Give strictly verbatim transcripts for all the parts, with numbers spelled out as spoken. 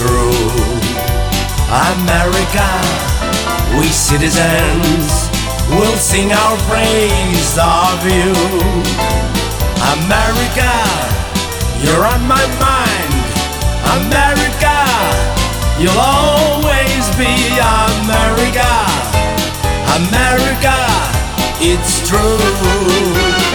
through. America, we citizens will sing our praise of you. America, you're on my mind. America, you'll always be America. America, it's true.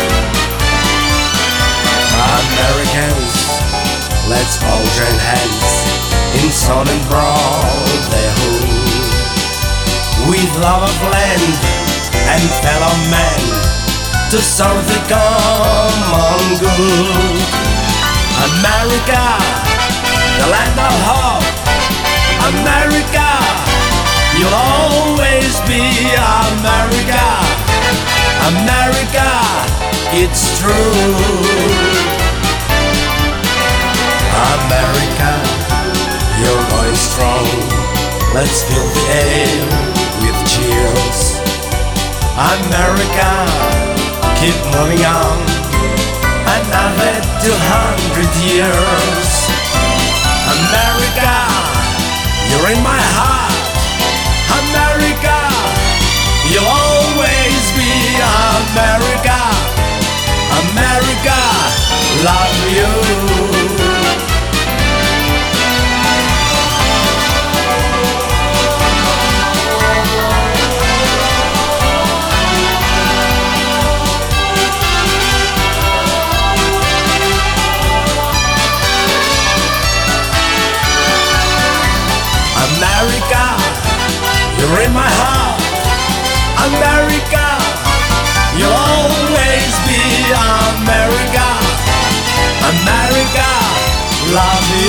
Americans, let's all join hands in song and brotherhood, with love of land and fellow men, to serve the common good. America, the land of hope. America, you'll always be America. America, it's true. America, you're going strong. Let's fill the air with cheers. America, keep moving on another two hundred years. America, you're in my heart. America, you'll always be America. America, love you. America, you're in my heart. America, you'll always be America. America, love you.